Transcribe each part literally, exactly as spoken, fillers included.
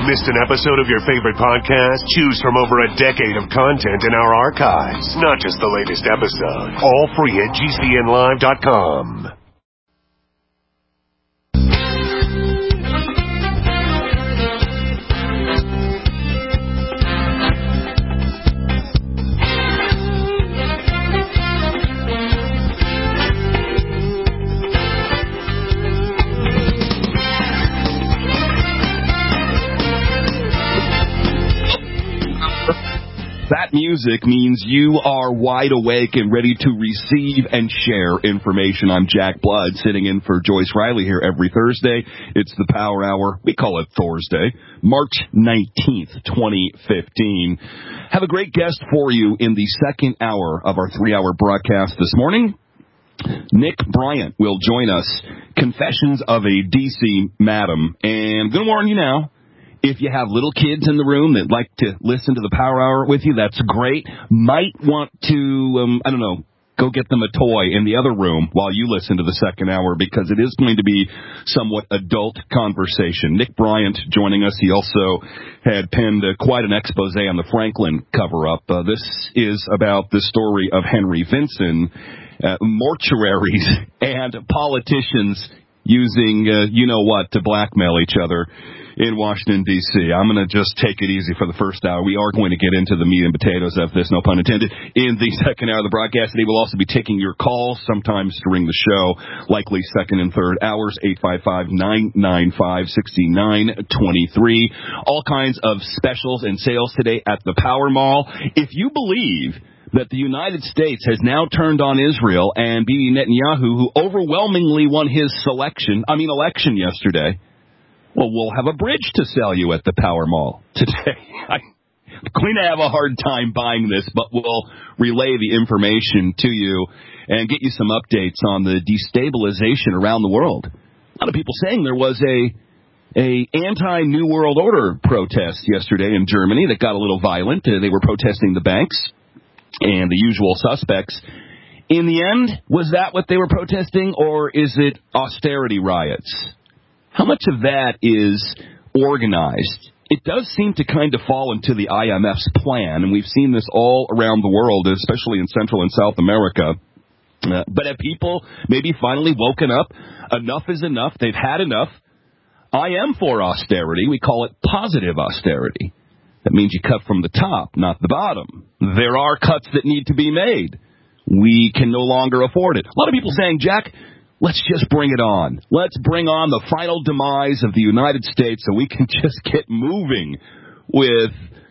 Missed an episode of your favorite podcast? Choose from over a decade of content in our archives, not just the latest episode. All free at G C N live dot com. That music means you are wide awake and ready to receive and share information. I'm Jack Blood, sitting in for Joyce Riley here every Thursday. It's the Power Hour. We call it Thursday, March nineteenth, twenty fifteen. Have a great guest for you in the second hour of our three-hour broadcast this morning. Nick Bryant will join us. Confessions of a D C Madam. And I'm going to warn you now, if you have little kids in the room that like to listen to the Power Hour with you, that's great. Might want to, um, I don't know, go get them a toy in the other room while you listen to the second hour, because it is going to be somewhat adult conversation. Nick Bryant joining us. He also had penned uh, quite an expose on the Franklin cover-up. Uh, this is about the story of Henry Vinson, uh, mortuaries, and politicians using, uh, you-know-what, to blackmail each other in Washington, D C I'm going to just take it easy for the first hour. We are going to get into the meat and potatoes of this, no pun intended, in the second hour of the broadcast. Today we'll also be taking your calls sometimes during the show, likely second and third hours, eight five five, nine nine five, six nine two three. All kinds of specials and sales today at the Power Mall. If you believe that the United States has now turned on Israel and Bibi Netanyahu, who overwhelmingly won his selection, I mean election yesterday, well, we'll have a bridge to sell you at the Power Mall today. I'm going to have a hard time buying this, but we'll relay the information to you and get you some updates on the destabilization around the world. A lot of people saying there was a a anti-New World Order protest yesterday in Germany that got a little violent. Uh, they were protesting the banks and the usual suspects. In the end, was that what they were protesting, or is it austerity riots? How much of that is organized? It does seem to kind of fall into the I M F's plan, and we've seen this all around the world, especially in Central and South America. Uh, but have people maybe finally woken up? Enough is enough. They've had enough. I am for austerity. We call it positive austerity. That means you cut from the top, not the bottom. There are cuts that need to be made. We can no longer afford it. A lot of people saying, Jack, let's just bring it on. Let's bring on the final demise of the United States so we can just get moving with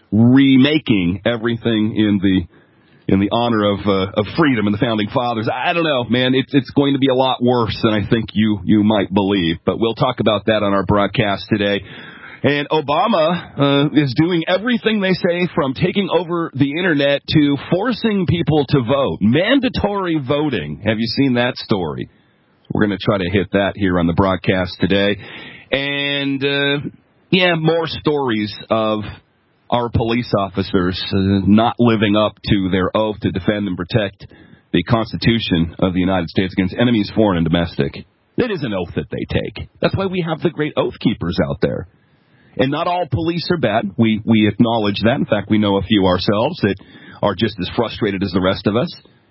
remaking everything in the in the honor of uh, of freedom and the Founding Fathers. I don't know, man. It's it's going to be a lot worse than I think you you might believe. But we'll talk about that on our broadcast today. And Obama uh, is doing everything they say, from taking over the Internet to forcing people to vote. Mandatory voting. Have you seen that story? We're going to try to hit that here on the broadcast today. And, uh, yeah, more stories of our police officers uh, not living up to their oath to defend and protect the Constitution of the United States against enemies, foreign and domestic. It is an oath that they take. That's why we have the great oath keepers out there. And not all police are bad. We, we acknowledge that. In fact, we know a few ourselves that are just as frustrated as the rest of us.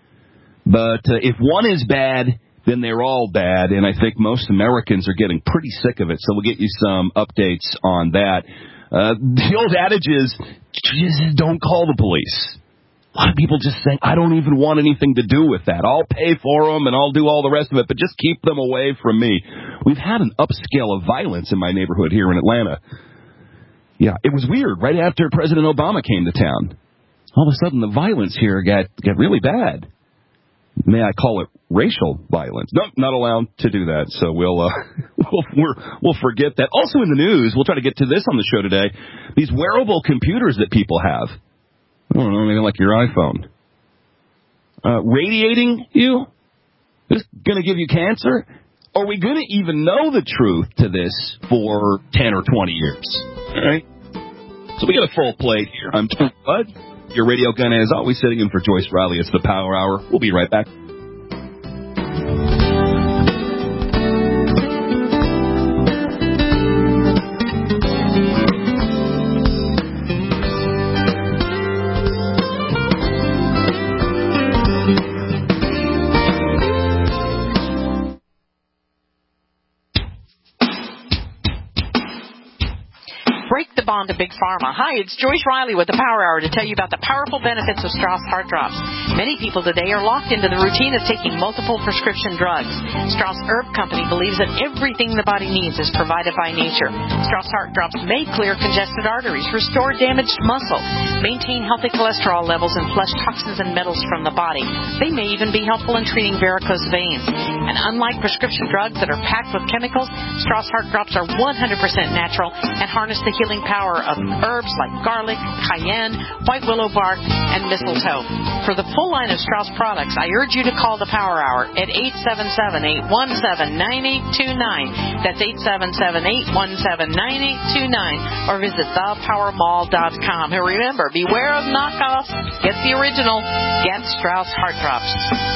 But uh, if one is bad, then they're all bad, and I think most Americans are getting pretty sick of it, so we'll get you some updates on that. Uh, the old adage is, just don't call the police. A lot of people just saying, I don't even want anything to do with that. I'll pay for them, and I'll do all the rest of it, but just keep them away from me. We've had an upscale of violence in my neighborhood here in Atlanta. Yeah, it was weird. Right after President Obama came to town, all of a sudden the violence here got, got really bad. May I call it racial violence? No, not allowed to do that. So we'll uh, we'll we're, we'll forget that. Also in the news, we'll try to get to this on the show today. These wearable computers that people have. I don't know, anything like your iPhone. Uh, radiating you? This going to give you cancer? Are we going to even know the truth to this for ten or twenty years? All right. So we got a full plate here. I'm Tom Bud. Your radio gun, as always, sitting in for Joyce Riley. It's the Power Hour. We'll be right back. Break the bond to Big Pharma. Hi, it's Joyce Riley with the Power Hour to tell you about the powerful benefits of Strauss Heart Drops. Many people today are locked into the routine of taking multiple prescription drugs. Strauss Herb Company believes that everything the body needs is provided by nature. Strauss Heart Drops may clear congested arteries, restore damaged muscle, maintain healthy cholesterol levels, and flush toxins and metals from the body. They may even be helpful in treating varicose veins. And unlike prescription drugs that are packed with chemicals, Strauss Heart Drops are one hundred percent natural and harness the healing power of herbs like garlic, cayenne, white willow bark, and mistletoe. For the full line of Strauss products, I urge you to call the Power Hour at eight seven seven, eight one seven, nine eight two nine. That's eight seven seven, eight one seven, nine eight two nine. Or visit the power mall dot com. And remember, beware of knockoffs. Get the original. Get Strauss Heart Drops.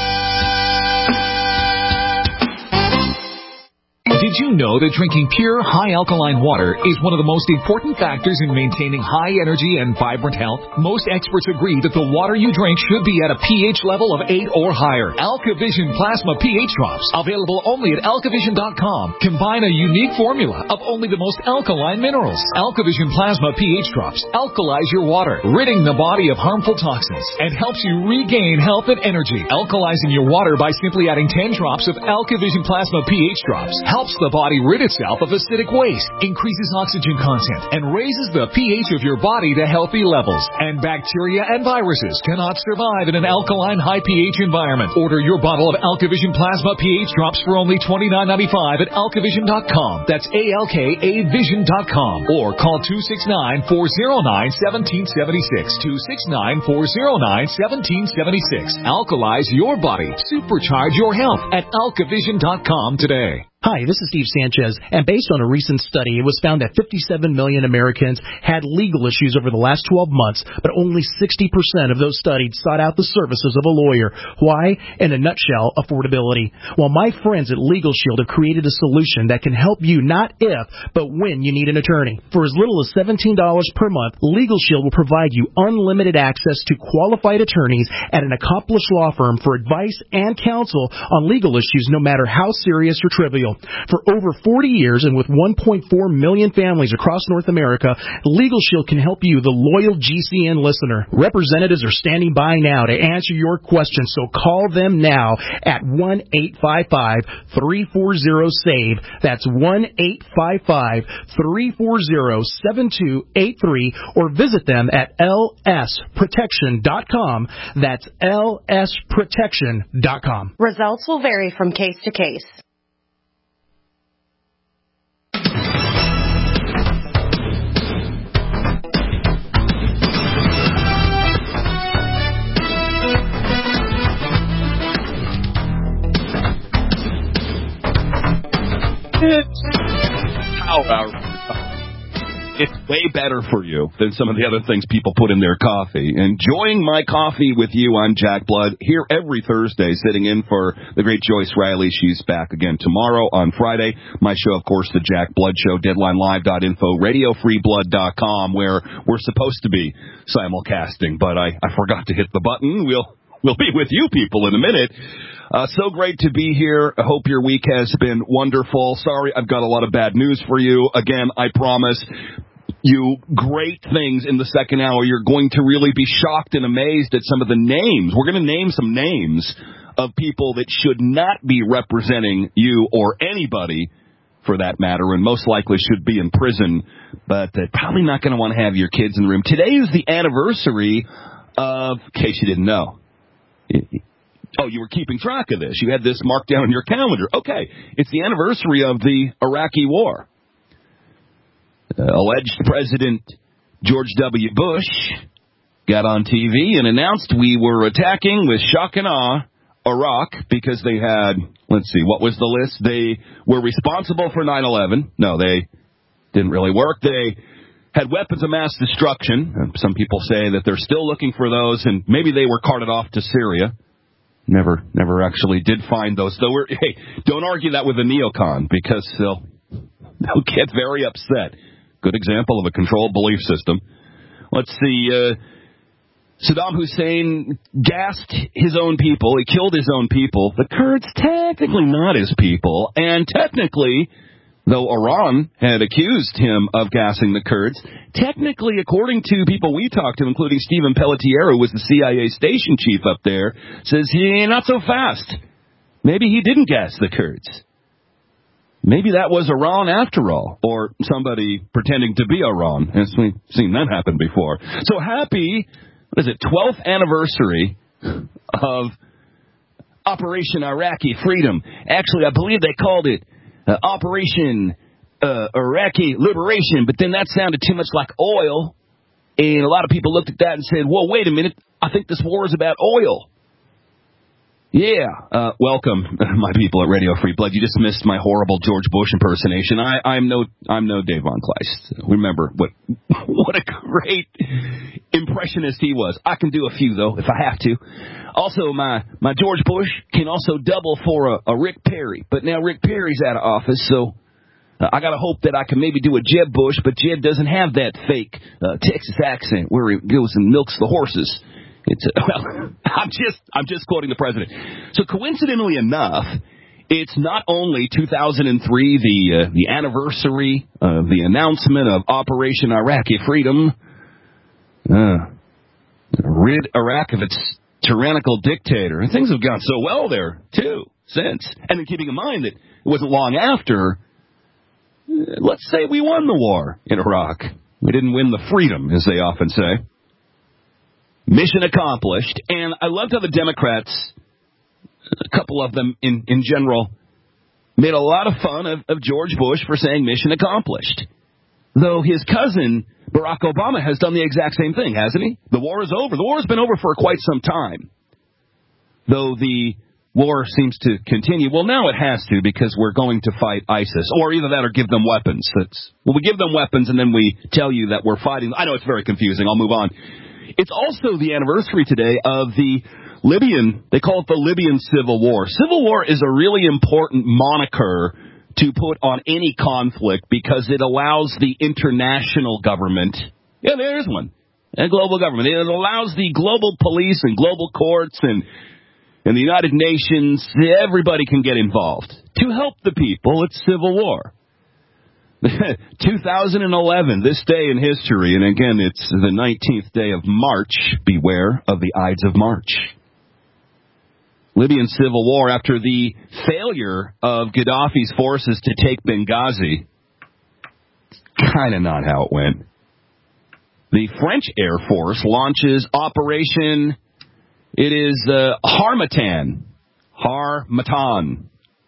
Did you know that drinking pure, high-alkaline water is one of the most important factors in maintaining high energy and vibrant health? Most experts agree that the water you drink should be at a pH level of eight or higher. AlkaVision Plasma pH Drops, available only at alkavision dot com, combine a unique formula of only the most alkaline minerals. AlkaVision Plasma pH Drops alkalize your water, ridding the body of harmful toxins, and helps you regain health and energy. Alkalizing your water by simply adding ten drops of AlkaVision Plasma pH Drops helps the body rid itself of acidic waste, increases oxygen content, and raises the pH of your body to healthy levels. And bacteria and viruses cannot survive in an alkaline high pH environment. Order your bottle of AlkaVision Plasma pH Drops for only twenty-nine ninety-five at alkavision dot com. That's A L K A vision dot com. Or call two six nine, four oh nine, one seven seven six. two six nine, four oh nine, one seven seven six. Alkalize your body. Supercharge your health at alkavision dot com today. Hi, this is Steve Sanchez, and based on a recent study, it was found that fifty-seven million Americans had legal issues over the last twelve months, but only sixty percent of those studied sought out the services of a lawyer. Why? In a nutshell, affordability. Well, my friends at Legal Shield have created a solution that can help you not if, but when you need an attorney. For as little as seventeen dollars per month, Legal Shield will provide you unlimited access to qualified attorneys at an accomplished law firm for advice and counsel on legal issues, no matter how serious or trivial. For over forty years and with one point four million families across North America, Legal Shield can help you, the loyal G C N listener. Representatives are standing by now to answer your questions, so call them now at one eight five five, three four zero, SAVE. That's one eight five five, three four zero, seven two eight three, or visit them at L S protection dot com. That's L S protection dot com. Results will vary from case to case. Power Hour. It's way better for you than some of the other things people put in their coffee. Enjoying my coffee with you, I'm Jack Blood, here every Thursday, sitting in for the great Joyce Riley. She's back again tomorrow on Friday. My show, of course, the Jack Blood Show, deadline live dot info, radio free blood dot com, where we're supposed to be simulcasting, but I, I forgot to hit the button. We'll we'll be with you people in a minute. Uh, so great to be here. I hope your week has been wonderful. Sorry, I've got a lot of bad news for you. Again, I promise you great things in the second hour. You're going to really be shocked and amazed at some of the names. We're going to name some names of people that should not be representing you or anybody, for that matter, and most likely should be in prison, but they're probably not going to want to have your kids in the room. Today is the anniversary of, in case you didn't know, oh, you were keeping track of this. You had this marked down on your calendar. Okay, it's the anniversary of the Iraqi war. Uh, alleged President George W. Bush got on T V and announced we were attacking with shock and awe Iraq because they had, let's see, what was the list? They were responsible for nine eleven. No, they didn't really work. They had weapons of mass destruction. Some people say that they're still looking for those, and maybe they were carted off to Syria. Never never actually did find those. Though we're, hey, don't argue that with a neocon, because they'll, they'll get very upset. Good example of a controlled belief system. Let's see, uh, Saddam Hussein gassed his own people. He killed his own people. The Kurds, technically not his people. And technically, though Iran had accused him of gassing the Kurds. Technically, according to people we talked to, including Stephen Pelletier, who was the C I A station chief up there, says, yeah, not so fast. Maybe he didn't gas the Kurds. Maybe that was Iran after all, or somebody pretending to be Iran, as we've seen that happen before. So happy, what is it, twelfth anniversary of Operation Iraqi Freedom. Actually, I believe they called it uh, Operation uh, Iraqi Liberation, but then that sounded too much like oil, and a lot of people looked at that and said, well, wait a minute, I think this war is about oil. Yeah, uh, welcome, my people at Radio Free Blood. You just missed my horrible George Bush impersonation. I, I'm no, I'm no Dave Von Kleist. Remember what, what a great impressionist he was. I can do a few though, if I have to. Also, my, my George Bush can also double for a, a Rick Perry, but now Rick Perry's out of office, so uh, I gotta hope that I can maybe do a Jeb Bush, but Jeb doesn't have that fake uh, Texas accent where he goes and milks the horses. It's uh, well, I'm just I'm just quoting the president. So coincidentally enough, it's not only two thousand three, the uh, the anniversary of the announcement of Operation Iraqi Freedom, uh, rid Iraq of its tyrannical dictator, and things have gone so well there too since. And then keeping in mind that it wasn't long after, uh, let's say we won the war in Iraq. We didn't win the freedom, as they often say. Mission accomplished, and I loved how the Democrats, a couple of them in, in general, made a lot of fun of, of George Bush for saying mission accomplished. Though his cousin, Barack Obama, has done the exact same thing, hasn't he? The war is over. The war has been over for quite some time. Though the war seems to continue. Well, now it has to, because we're going to fight ISIS. Or either that or give them weapons. That's, well, we give them weapons and then we tell you that we're fighting. I know it's very confusing. I'll move on. It's also the anniversary today of the Libyan, they call it the Libyan Civil War. Civil War is a really important moniker to put on any conflict because it allows the international government, yeah, there's one, a global government. It allows the global police and global courts and, and the United Nations, everybody can get involved to help the people. It's civil war. two thousand eleven, this day in history, and again, it's the nineteenth day of March. Beware of the Ides of March. Libyan civil war after the failure of Gaddafi's forces to take Benghazi. Kind of not how it went. The French Air Force launches Operation, it is uh, Harmattan. Harmattan.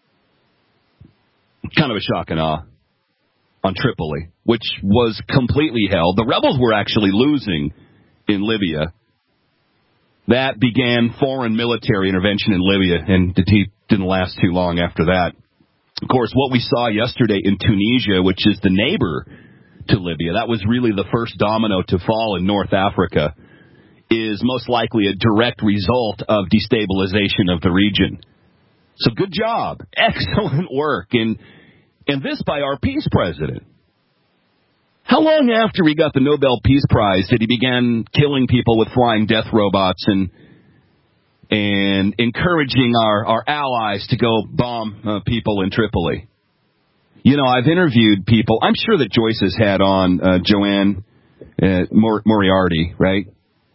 Kind of a shock and awe. On Tripoli, which was completely held. The rebels were actually losing in Libya. That began foreign military intervention in Libya, and it didn't last too long after that. Of course, what we saw yesterday in Tunisia, which is the neighbor to Libya, that was really the first domino to fall in North Africa, is most likely a direct result of destabilization of the region. So good job. Excellent work. And And this by our peace president. How long after he got the Nobel Peace Prize did he begin killing people with flying death robots and and encouraging our, our allies to go bomb uh, people in Tripoli? You know, I've interviewed people. I'm sure that Joyce has had on uh, Joanne uh, Mor- Moriarty, right?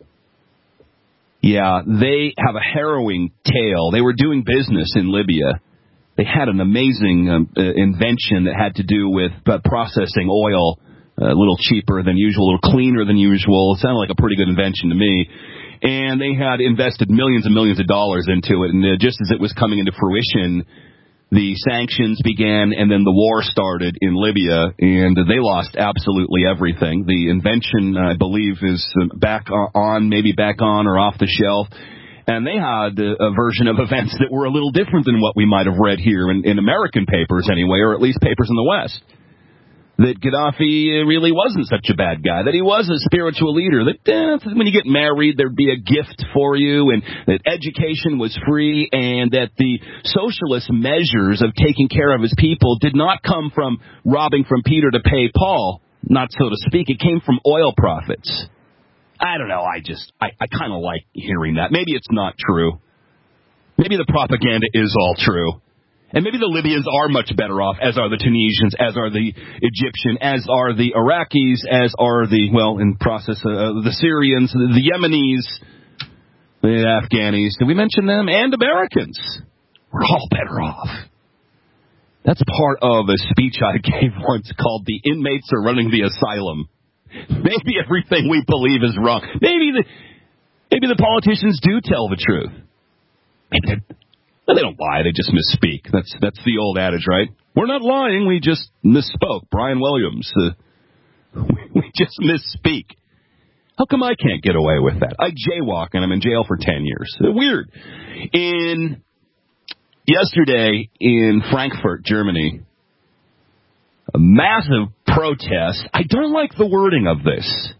Yeah, they have a harrowing tale. They were doing business in Libya. They had an amazing um, uh, invention that had to do with uh, processing oil uh, a little cheaper than usual, a little cleaner than usual. It sounded like a pretty good invention to me. And they had invested millions and millions of dollars into it. And uh, just as it was coming into fruition, the sanctions began and then the war started in Libya. And they lost absolutely everything. The invention, I believe, is back on, maybe back on or off the shelf. And they had a version of events that were a little different than what we might have read here in, in American papers anyway, or at least papers in the West. That Gaddafi really wasn't such a bad guy, that he was a spiritual leader, that eh, when you get married there'd be a gift for you, and that education was free, and that the socialist measures of taking care of his people did not come from robbing from Peter to pay Paul, not so to speak. It came from oil profits. I don't know, I just, I, I kind of like hearing that. Maybe it's not true. Maybe the propaganda is all true. And maybe the Libyans are much better off, as are the Tunisians, as are the Egyptian, as are the Iraqis, as are the, well, in process, uh, the Syrians, the Yemenis, the Afghanis. Did we mention them? And Americans. We're all better off. That's part of a speech I gave once called "The Inmates Are Running the Asylum." Maybe everything we believe is wrong. Maybe the, maybe the politicians do tell the truth. Maybe Well, they don't lie, they just misspeak. That's that's the old adage, right? We're not lying, we just misspoke. Brian Williams, uh, we, we just misspeak. How come I can't get away with that? I jaywalk and I'm in jail for ten years. Weird. In yesterday in Frankfurt, Germany, a massive protest. I don't like the wording of this.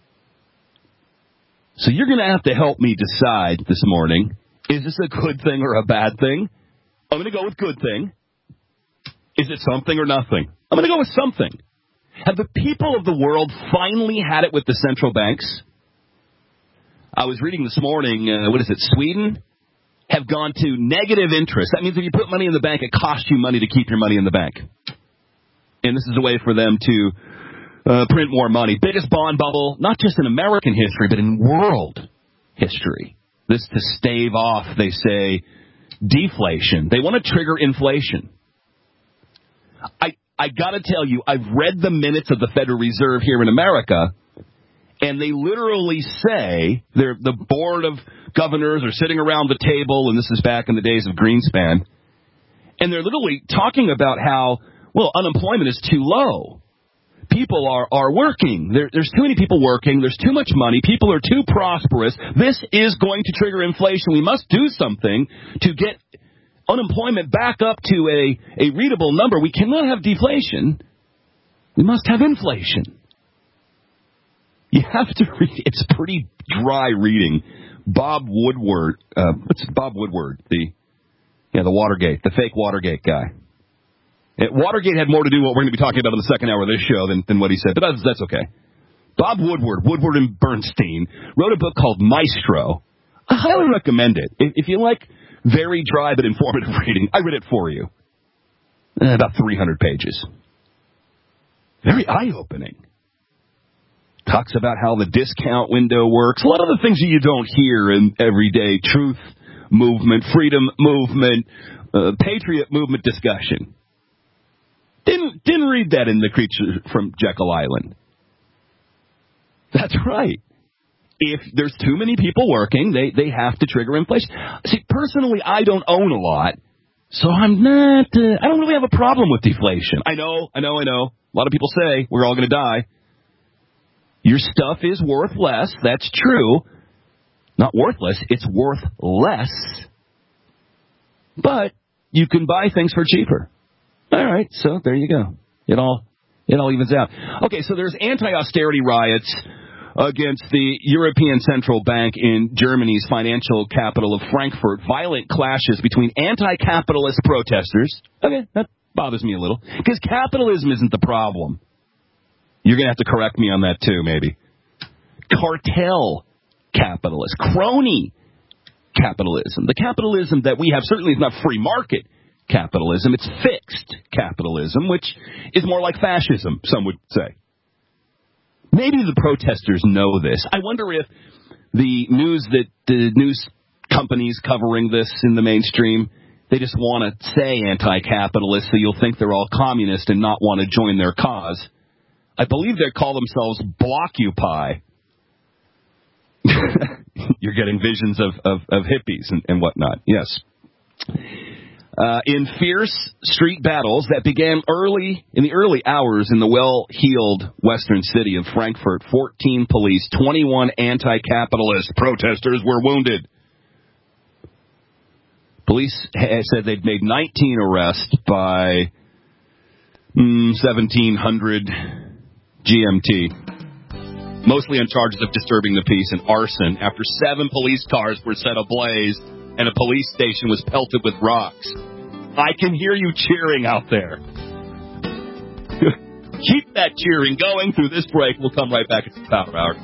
So you're going to have to help me decide this morning. Is this a good thing or a bad thing? I'm going to go with good thing. Is it something or nothing? I'm going to go with something. Have the people of the world finally had it with the central banks? I was reading this morning, uh, what is it, Sweden have gone to negative interest. That means if you put money in the bank, it costs you money to keep your money in the bank. And this is a way for them to uh, print more money. Biggest bond bubble, not just in American history, but in world history. This to stave off, they say, deflation. They want to trigger inflation. I I got to tell you, I've read the minutes of the Federal Reserve here in America, and they literally say, they're, the board of governors are sitting around the table, and this is back in the days of Greenspan, and they're literally talking about how, well, unemployment is too low. People are, are working. There, there's too many people working. There's too much money. People are too prosperous. This is going to trigger inflation. We must do something to get unemployment back up to a, a readable number. We cannot have deflation. We must have inflation. You have to read. It's pretty dry reading. Bob Woodward. Uh, what's Bob Woodward? The yeah, the Watergate, the fake Watergate guy. Watergate had more to do with what we're going to be talking about in the second hour of this show than, than what he said, but that's, that's okay. Bob Woodward, Woodward and Bernstein, wrote a book called Maestro. I highly recommend it. If, if you like very dry but informative reading, I read it for you. Eh, about three hundred pages. Very eye-opening. Talks about how the discount window works. A lot of the things that you don't hear in everyday truth movement, freedom movement, uh, patriot movement discussion. Didn't didn't read that in The Creature from Jekyll Island. That's right. If there's too many people working, they, they have to trigger inflation. See, personally, I don't own a lot, so I'm not, uh, I don't really have a problem with deflation. I know, I know, I know. A lot of people say we're all going to die. Your stuff is worth less. That's true. Not worthless. It's worth less. But you can buy things for cheaper. All right, so there you go. It all it all evens out. Okay, so there's anti-austerity riots against the European Central Bank in Germany's financial capital of Frankfurt. Violent clashes between anti-capitalist protesters. Okay, that bothers me a little. Because capitalism isn't the problem. You're going to have to correct me on that too, maybe. Cartel capitalists. Crony capitalism. The capitalism that we have certainly is not free market capitalism. It's fixed capitalism, which is more like fascism, some would say. Maybe the protesters know this. I wonder if the news that the news companies covering this in the mainstream, they just want to say anti-capitalist so you'll think they're all communist and not want to join their cause. I believe they call themselves Blockupy. You're getting visions of, of, of hippies and, and whatnot. Yes. Uh, in fierce street battles that began early in the early hours in the well-heeled western city of Frankfurt, fourteen police, twenty-one anti-capitalist protesters were wounded. Police said they'd made nineteen arrests by mm, seventeen hundred G M T, mostly on charges of disturbing the peace and arson after seven police cars were set ablaze and a police station was pelted with rocks. I can hear you cheering out there. Keep that cheering going through this break. We'll come right back at the Power Hour.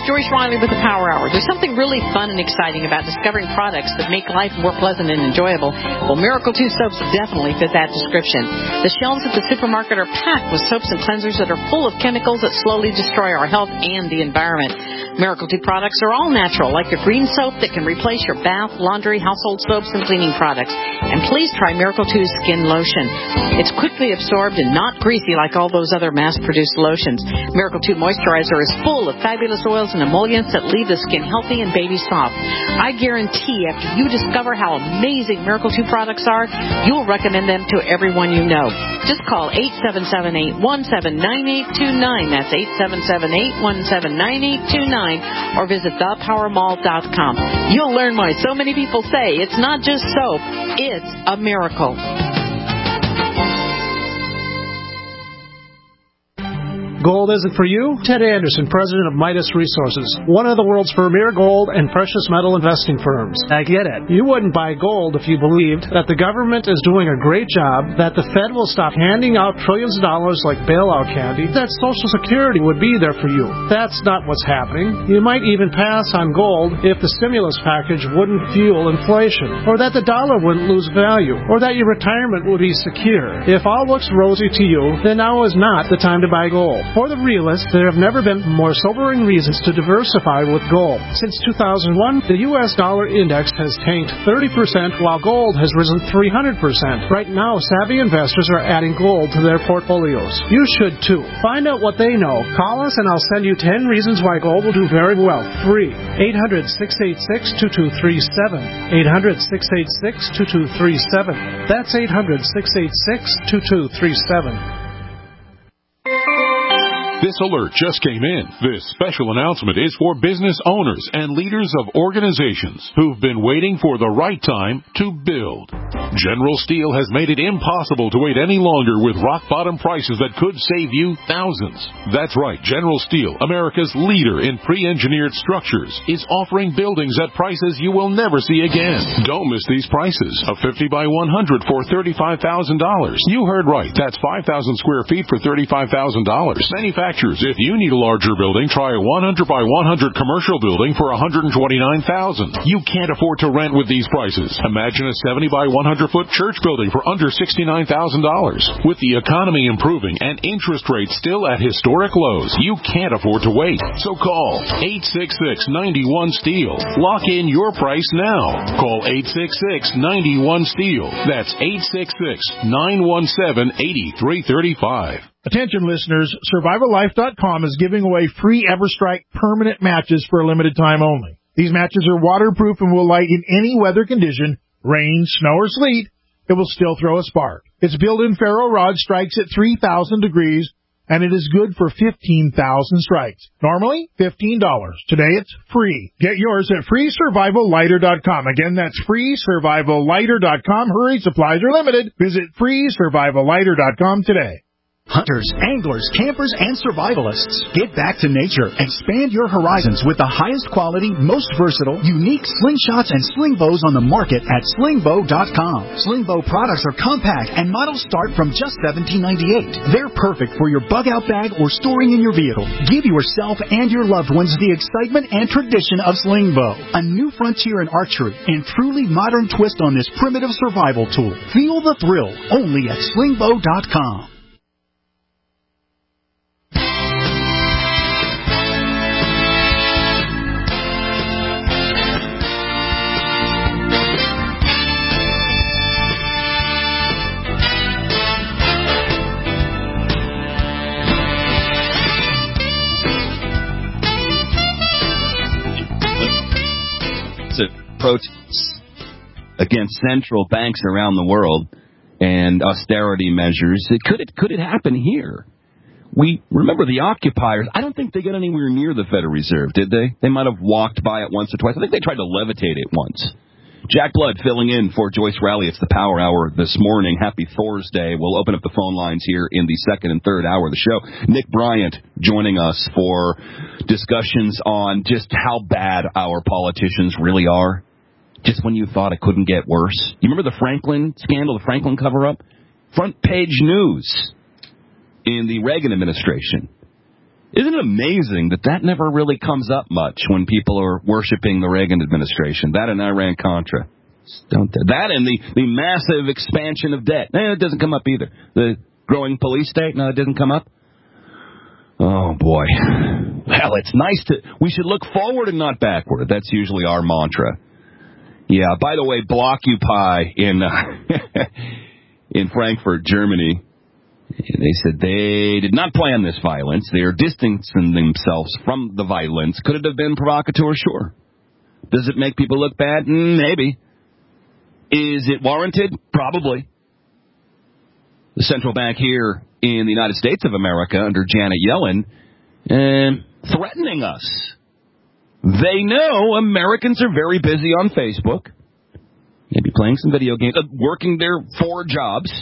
Joyce Riley with the Power Hour. There's something really fun and exciting about discovering products that make life more pleasant and enjoyable. Well, Miracle two soaps definitely fit that description. The shelves at the supermarket are packed with soaps and cleansers that are full of chemicals that slowly destroy our health and the environment. Miracle two products are all natural, like your green soap that can replace your bath, laundry, household soaps, and cleaning products. And please try Miracle two Skin Lotion. It's quickly absorbed and not greasy like all those other mass-produced lotions. Miracle two Moisturizer is full of fabulous oils and emollients that leave the skin healthy and baby soft. I guarantee after you discover how amazing Miracle two products are, you'll recommend them to everyone you know. Just call eight seven seven, eight one seven, nine eight two nine. That's eight seven seven, eight one seven, nine eight two nine. Or visit the power mall dot com. You'll learn why so many people say it's not just soap, it's a miracle. Gold isn't for you? Ted Anderson, president of Midas Resources, one of the world's premier gold and precious metal investing firms. I get it. You wouldn't buy gold if you believed that the government is doing a great job, that the Fed will stop handing out trillions of dollars like bailout candy, that Social Security would be there for you. That's not what's happening. You might even pass on gold if the stimulus package wouldn't fuel inflation, or that the dollar wouldn't lose value, or that your retirement would be secure. If all looks rosy to you, then now is not the time to buy gold. For the realist, there have never been more sobering reasons to diversify with gold. Since two thousand one, the U S dollar index has tanked thirty percent while gold has risen three hundred percent. Right now, savvy investors are adding gold to their portfolios. You should too. Find out what they know. Call us and I'll send you ten reasons why gold will do very well. Free. eight hundred, six eight six, two two three seven. eight hundred, six eight six, two two three seven. That's eight hundred, six eight six, two two three seven. This alert just came in. This special announcement is for business owners and leaders of organizations who've been waiting for the right time to build. General Steel has made it impossible to wait any longer with rock-bottom prices that could save you thousands. That's right, General Steel, America's leader in pre-engineered structures, is offering buildings at prices you will never see again. Don't miss these prices. A fifty by one hundred for thirty-five thousand dollars. You heard right. That's five thousand square feet for thirty-five thousand dollars. Manufacturers, if you need a larger building, try a one hundred by one hundred commercial building for one hundred twenty-nine thousand dollars. You can't afford to rent with these prices. Imagine a seventy by one hundred foot church building for under sixty-nine thousand dollars. With the economy improving and interest rates still at historic lows, you can't afford to wait. So call eight six six, nine one, STEEL. Lock in your price now. Call eight six six, nine one, STEEL. That's eight six six, nine one seven, eight three three five. Attention listeners, Survival Life dot com is giving away free EverStrike permanent matches for a limited time only. These matches are waterproof and will light in any weather condition, rain, snow, or sleet. It will still throw a spark. Its built-in ferro rod strikes at three thousand degrees, and it is good for fifteen thousand strikes. Normally, fifteen dollars. Today, it's free. Get yours at free survival lighter dot com. Again, that's free survival lighter dot com. Hurry, supplies are limited. Visit free survival lighter dot com today. Hunters, anglers, campers, and survivalists. Get back to nature. Expand your horizons with the highest quality, most versatile, unique slingshots and sling bows on the market at sling bow dot com. Sling bow products are compact and models start from just seventeen ninety-eight. They're perfect for your bug-out bag or storing in your vehicle. Give yourself and your loved ones the excitement and tradition of sling bow. A new frontier in archery and truly modern twist on this primitive survival tool. Feel the thrill only at sling bow dot com. Protests against central banks around the world and austerity measures. It, could it could it happen here? We remember the occupiers. I don't think they got anywhere near the Federal Reserve, did they? They might have walked by it once or twice. I think they tried to levitate it once. Jack Blood filling in for Joyce Riley. It's the Power Hour this morning. Happy Thursday. We'll open up the phone lines here in the second and third hour of the show. Nick Bryant joining us for discussions on just how bad our politicians really are. Just when you thought it couldn't get worse. You remember the Franklin scandal, the Franklin cover-up? Front page news in the Reagan administration. Isn't it amazing that that never really comes up much when people are worshiping the Reagan administration? That and Iran-Contra. Don't that and the, the massive expansion of debt. Eh, it doesn't come up either. The growing police state, no, it doesn't come up. Oh, boy. Well, it's nice to... We should look forward and not backward. That's usually our mantra. Yeah, by the way, Blockupy in, uh, in Frankfurt, Germany, they said they did not plan this violence. They are distancing themselves from the violence. Could it have been provocateur? Sure. Does it make people look bad? Mm, maybe. Is it warranted? Probably. The central bank here in the United States of America under Janet Yellen uh, threatening us. They know Americans are very busy on Facebook, maybe playing some video games, uh, working their four jobs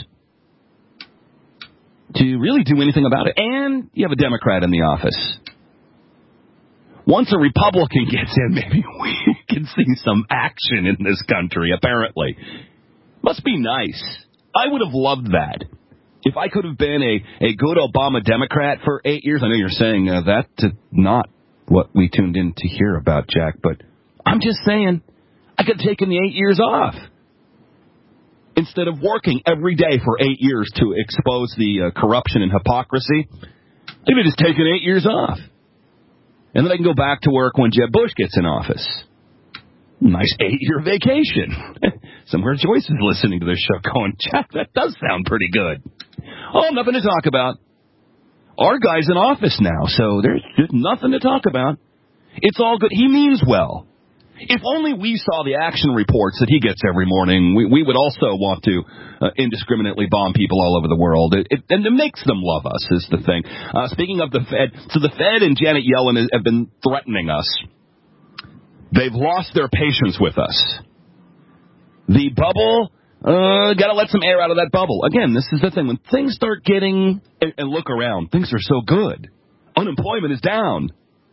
to really do anything about it. And you have a Democrat in the office. Once a Republican gets in, maybe we can see some action in this country, apparently. Must be nice. I would have loved that. If I could have been a, a good Obama Democrat for eight years, I know you're saying uh, that's not what we tuned in to hear about, Jack, but I'm just saying I could have taken the eight years off. Instead of working every day for eight years to expose the uh, corruption and hypocrisy, I could have just taken eight years off. And then I can go back to work when Jeb Bush gets in office. Nice eight-year vacation. Somewhere Joyce is listening to this show going, Jack, that does sound pretty good. Oh, nothing to talk about. Our guy's in office now, so there's just nothing to talk about. It's all good. He means well. If only we saw the action reports that he gets every morning, we, we would also want to uh, indiscriminately bomb people all over the world. It, it, and it makes them love us, is the thing. Uh, speaking of the Fed, so the Fed and Janet Yellen have been threatening us. They've lost their patience with us. The bubble, uh, got to let some air out of that bubble. Again, this is the thing. When things start getting, and, and look around, things are so good. Unemployment is down.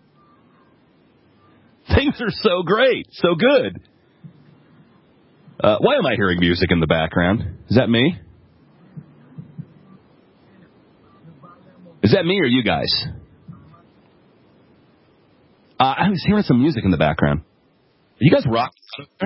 Things are so great, so good. Uh, why am I hearing music in the background? Is that me? Is that me or you guys? Uh, I was hearing some music in the background. Are you guys rocking?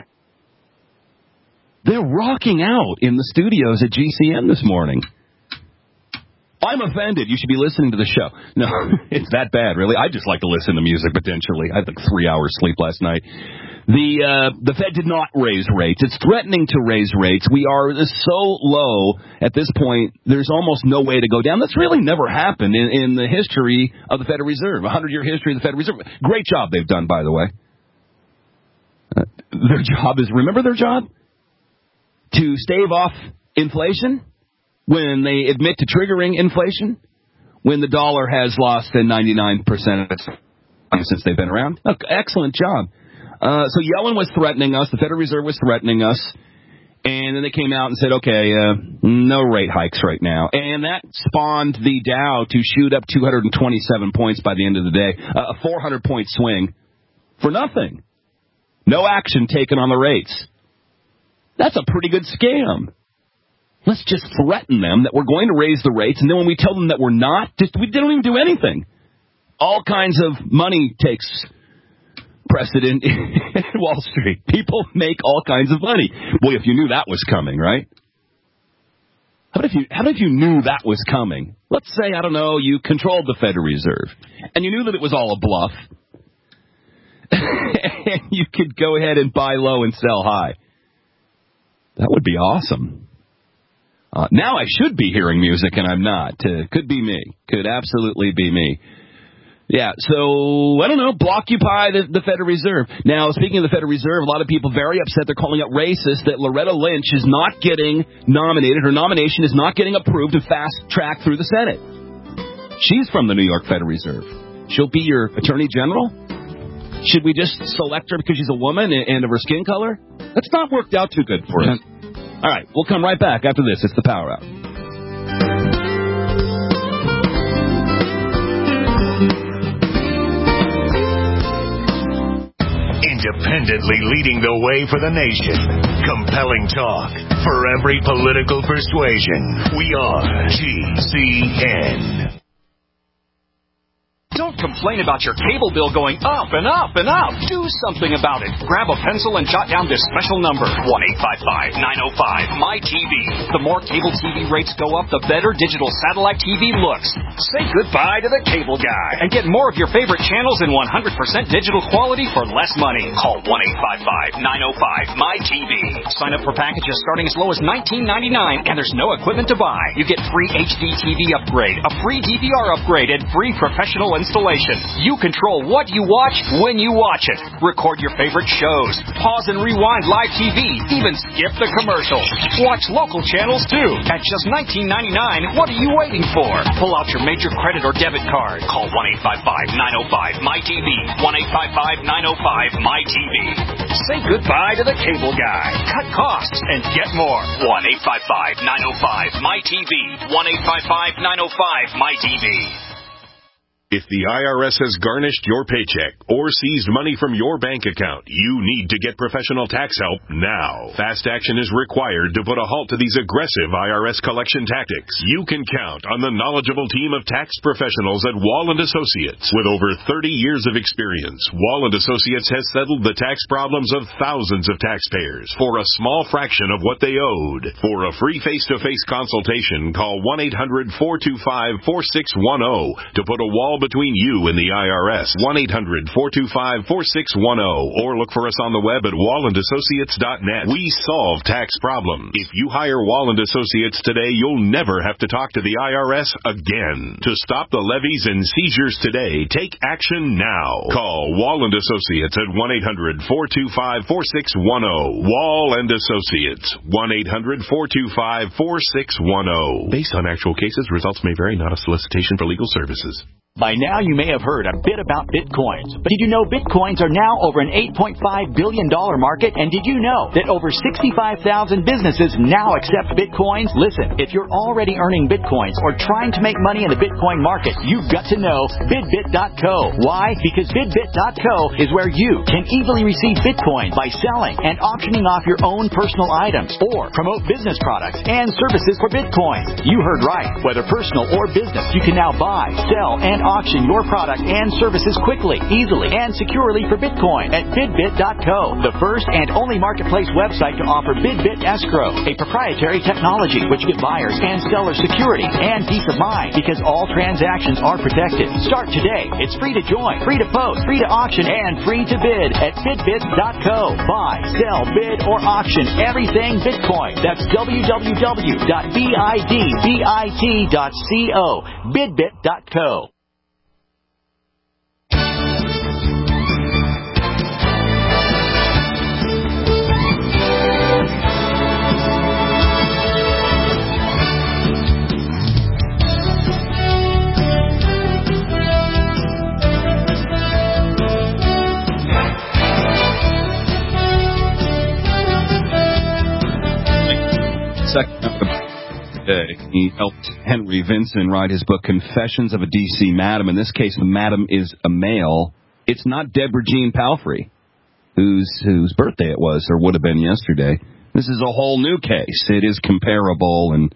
They're rocking out in the studios at G C N this morning. I'm offended. You should be listening to the show. No, it's that bad, really. I just like to listen to music, potentially. I had like three hours sleep last night. The uh, the Fed did not raise rates. It's threatening to raise rates. We are so low at this point, there's almost no way to go down. That's really never happened in, in the history of the Federal Reserve, a hundred-year history of the Federal Reserve. Great job they've done, by the way. Uh, their job is, remember their job? To stave off inflation when they admit to triggering inflation, when the dollar has lost ninety-nine percent of its value since they've been around. Okay, excellent job. Uh, so Yellen was threatening us. The Federal Reserve was threatening us. And then they came out and said, okay, uh, no rate hikes right now. And that spawned the Dow to shoot up two hundred twenty-seven points by the end of the day, uh, a four hundred point swing for nothing. No action taken on the rates. That's a pretty good scam. Let's just threaten them that we're going to raise the rates, and then when we tell them that we're not, just we don't even do anything. All kinds of money takes precedent in Wall Street. People make all kinds of money. Boy, if you knew that was coming, right? How about if you, how about if you knew that was coming? Let's say, I don't know, you controlled the Federal Reserve, and you knew that it was all a bluff, and you could go ahead and buy low and sell high. That would be awesome. Uh, now I should be hearing music, and I'm not. Uh, could be me. Could absolutely be me. Yeah, so, I don't know, Blockupy the, the Federal Reserve. Now, speaking of the Federal Reserve, a lot of people very upset. They're calling it racist that Loretta Lynch is not getting nominated. Her nomination is not getting approved and fast-tracked through the Senate. She's from the New York Federal Reserve. She'll be your Attorney General? Should we just select her because she's a woman and of her skin color? That's not worked out too good for us. All right, we'll come right back after this. It's the Power Hour. Independently leading the way for the nation. Compelling talk for every political persuasion. We are G C N. Don't complain about your cable bill going up and up and up. Do something about it. Grab a pencil and jot down this special number, one eight five five, nine oh five, M Y T V. The more cable T V rates go up, the better digital satellite T V looks. Say goodbye to the cable guy and get more of your favorite channels in one hundred percent digital quality for less money. Call one eight five five, nine oh five, M Y T V. Sign up for packages starting as low as nineteen ninety-nine, and there's no equipment to buy. You get free H D T V upgrade, a free D V R upgrade, and free professional installation. You control what you watch when you watch it. Record your favorite shows. Pause and rewind live T V. Even skip the commercials. Watch local channels too. At just nineteen ninety-nine, what are you waiting for? Pull out your major credit or debit card. Call one eight five five, nine oh five, M Y T V. one eight five five, nine oh five, M Y T V. Say goodbye to the cable guy. Cut costs and get more. one eight five five, nine oh five, M Y T V. one eight five five, nine oh five, M Y T V. If the I R S has garnished your paycheck or seized money from your bank account, you need to get professional tax help now. Fast action is required to put a halt to these aggressive I R S collection tactics. You can count on the knowledgeable team of tax professionals at Wall and Associates. With over thirty years of experience, Wall and Associates has settled the tax problems of thousands of taxpayers for a small fraction of what they owed. For a free face-to-face consultation, call one eight hundred, four two five, four six one zero to put a wall between you and the I R S. one eight hundred, four two five, four six one zero or look for us on the web at wall and associates dot net. We solve tax problems. If you hire Wall and Associates today, you'll never have to talk to the I R S again. To stop the levies and seizures today, take action now. Call Wall and Associates at one eight hundred, four two five, four six one zero. Wall and Associates, one eight hundred, four two five, four six one zero. Based on actual cases, results may vary, not a solicitation for legal services. By now, you may have heard a bit about Bitcoins. But did you know Bitcoins are now over an eight point five billion dollars market? And did you know that over sixty-five thousand businesses now accept Bitcoins? Listen, if you're already earning Bitcoins or trying to make money in the Bitcoin market, you've got to know Bidbit dot co. Why? Because Bidbit dot co is where you can easily receive Bitcoin by selling and auctioning off your own personal items or promote business products and services for Bitcoin. You heard right. Whether personal or business, you can now buy, sell, and auction your product and services quickly, easily, and securely for Bitcoin at Bidbit dot co, the first and only marketplace website to offer Bidbit Escrow, a proprietary technology which gives buyers and sellers security and peace of mind because all transactions are protected. Start today. It's free to join, free to post, free to auction, and free to bid at Bidbit dot co. Buy, sell, bid, or auction everything Bitcoin. That's w w w dot bidbit dot co. Bidbit dot co. Second of the day, he helped Henry Vinson write his book, Confessions of a D C Madam. In this case, the madam is a male. It's not Deborah Jean Palfrey, whose whose birthday it was, or would have been yesterday. This is a whole new case. It is comparable, and,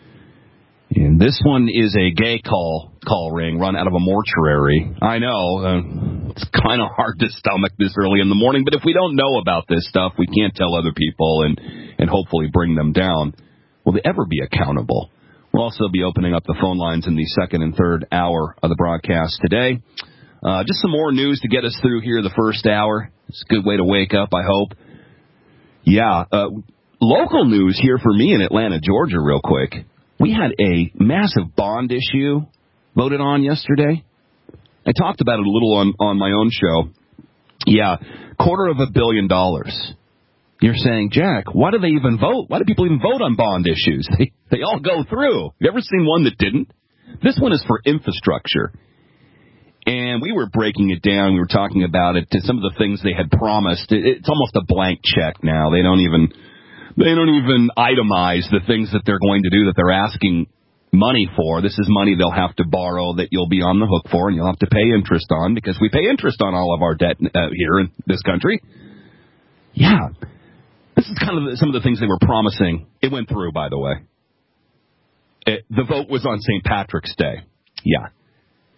and this one is a gay call call ring run out of a mortuary. I know, uh, it's kind of hard to stomach this early in the morning, but if we don't know about this stuff, we can't tell other people and, and hopefully bring them down. Will they ever be accountable? We'll also be opening up the phone lines in the second and third hour of the broadcast today. Uh, just some more news to get us through here the first hour. It's a good way to wake up, I hope. Yeah, uh, local news here for me in Atlanta, Georgia, real quick. We had a massive bond issue voted on yesterday. I talked about it a little on, on my own show. Yeah, quarter of a billion dollars. You're saying, Jack, why do they even vote? Why do people even vote on bond issues? They they all go through. You ever seen one that didn't? This one is for infrastructure. And we were breaking it down. We were talking about it to some of the things they had promised. It, it's almost a blank check now. They don't even they don't even itemize the things that they're going to do that they're asking money for. This is money they'll have to borrow that you'll be on the hook for and you'll have to pay interest on because we pay interest on all of our debt uh, here in this country. Yeah. This is kind of the, some of the things they were promising. It went through, by the way. It, the vote was on Saint Patrick's Day. Yeah.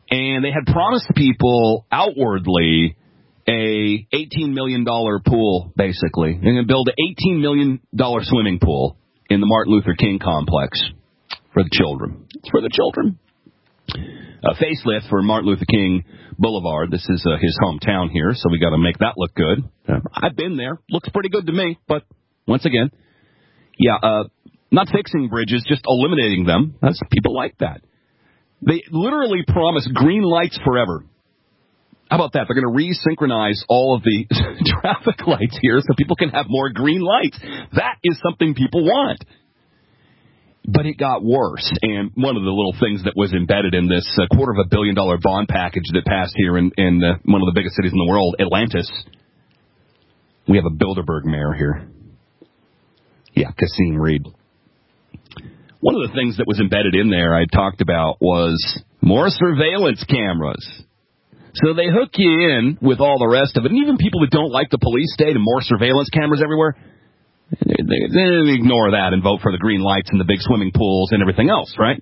And they had promised people outwardly a eighteen million dollars pool, basically. They're going to build an eighteen million dollars swimming pool in the Martin Luther King complex for the children. It's for the children. A facelift for Martin Luther King Boulevard. This is uh, his hometown here, so we got to make that look good. Uh, I've been there. Looks pretty good to me, but once again, yeah, uh, not fixing bridges, just eliminating them. That's, people like that. They literally promise green lights forever. How about that? They're going to resynchronize all of the traffic lights here so people can have more green lights. That is something people want. But it got worse, and one of the little things that was embedded in this uh, quarter of a billion dollar bond package that passed here in, in uh, one of the biggest cities in the world, Atlantis. We have a Bilderberg mayor here. Yeah, Kasim Reed. One of the things that was embedded in there I talked about was more surveillance cameras. So they hook you in with all the rest of it. And even people that don't like the police state and more surveillance cameras everywhere, they, they, they ignore that and vote for the green lights and the big swimming pools and everything else, right?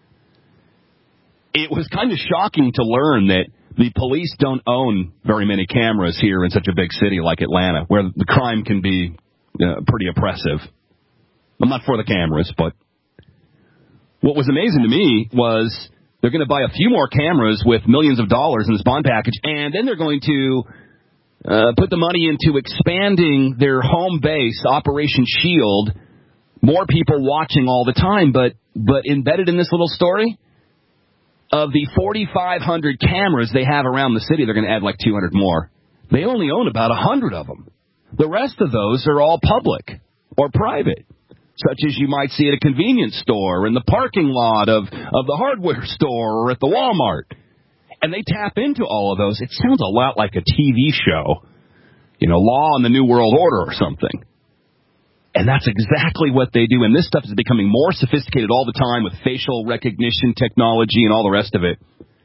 It was kind of shocking to learn that the police don't own very many cameras here in such a big city like Atlanta, where the crime can be uh, pretty oppressive. I'm not for the cameras, but what was amazing to me was they're going to buy a few more cameras with millions of dollars in this bond package, and then they're going to uh, put the money into expanding their home base, Operation Shield, more people watching all the time. But but embedded in this little story, of the forty-five hundred cameras they have around the city, they're going to add like two hundred more. They only own about one hundred of them. The rest of those are all public or private, such as you might see at a convenience store, or in the parking lot of, of the hardware store, or at the Walmart. And they tap into all of those. It sounds a lot like a T V show, you know, Law and the New World Order or something. And that's exactly what they do. And this stuff is becoming more sophisticated all the time with facial recognition technology and all the rest of it.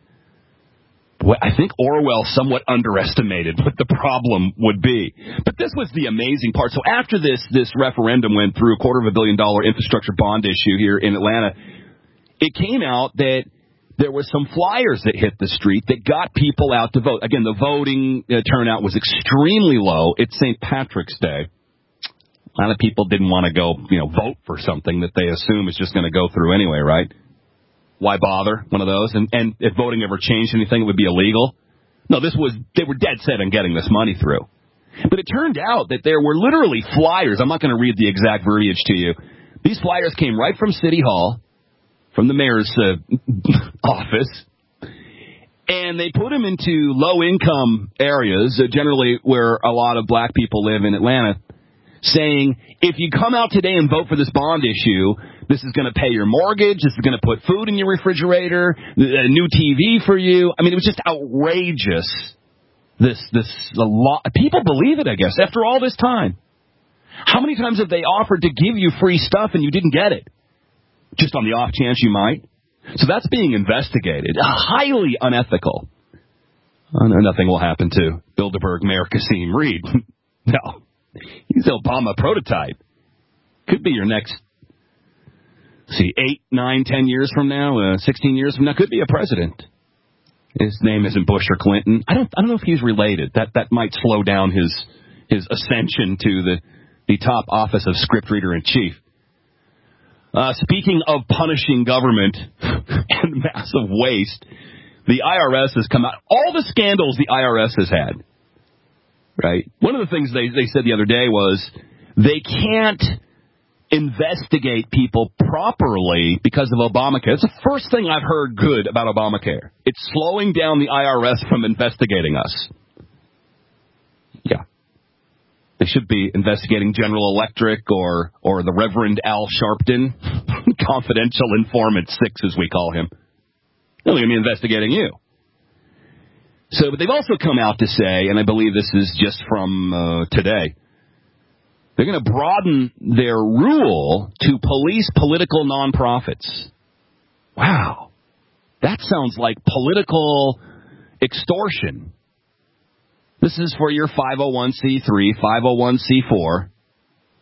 Well, I think Orwell somewhat underestimated what the problem would be. But this was the amazing part. So after this this referendum went through, a quarter of a billion dollar infrastructure bond issue here in Atlanta, it came out that there was some flyers that hit the street that got people out to vote. Again, the voting uh, turnout was extremely low. It's Saint Patrick's Day. A lot of people didn't want to go, you know, vote for something that they assume is just going to go through anyway, right? Why bother? One of those. And, and if voting ever changed anything, it would be illegal. No, this was, they were dead set on getting this money through. But it turned out that there were literally flyers. I'm not going to read the exact verbiage to you. These flyers came right from City Hall, from the mayor's uh, office, and they put them into low-income areas, uh, generally where a lot of black people live in Atlanta, saying, if you come out today and vote for this bond issue, this is going to pay your mortgage, this is going to put food in your refrigerator, a new T V for you. I mean, it was just outrageous. This, this, a lot, people believe it, I guess, after all this time. How many times have they offered to give you free stuff and you didn't get it? Just on the off chance you might. So that's being investigated. Highly unethical. Uh, nothing will happen to Bilderberg Mayor Kasim Reed. No. He's Obama prototype. Could be your next, see, eight, nine, ten years from now, uh, sixteen years from now, could be a president. His name isn't Bush or Clinton. I don't, I don't know if he's related. That that might slow down his his ascension to the the top office of scriptreader in chief. Uh, speaking of punishing government and massive waste, the I R S has come out. All the scandals the I R S has had. Right. One of the things they, they said the other day was they can't investigate people properly because of Obamacare. It's the first thing I've heard good about Obamacare. It's slowing down the I R S from investigating us. Yeah. They should be investigating General Electric or, or the Reverend Al Sharpton, confidential informant six, as we call him. They're going to be investigating you. So, but they've also come out to say, and I believe this is just from uh, today, they're going to broaden their rule to police political nonprofits. Wow. That sounds like political extortion. This is for your five oh one c three, five oh one c four.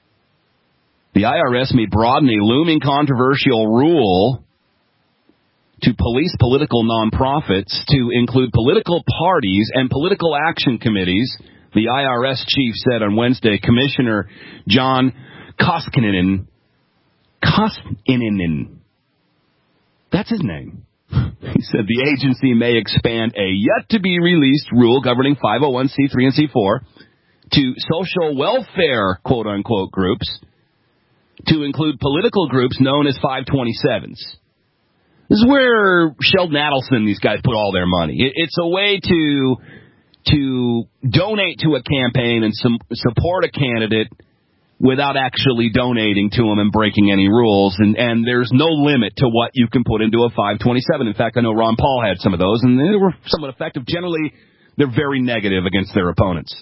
The I R S may broaden a looming controversial rule to police political nonprofits, to include political parties and political action committees. The I R S chief said on Wednesday, Commissioner John Koskinen, Koskinen, that's his name. He said the agency may expand a yet-to-be-released rule governing five oh one c three and c four to social welfare, quote-unquote, groups, to include political groups known as five twenty-sevens. This is where Sheldon Adelson, these guys, put all their money. It's a way to to donate to a campaign and some, support a candidate without actually donating to them and breaking any rules. And, and there's no limit to what you can put into a five twenty-seven. In fact, I know Ron Paul had some of those, and they were somewhat effective. Generally, they're very negative against their opponents.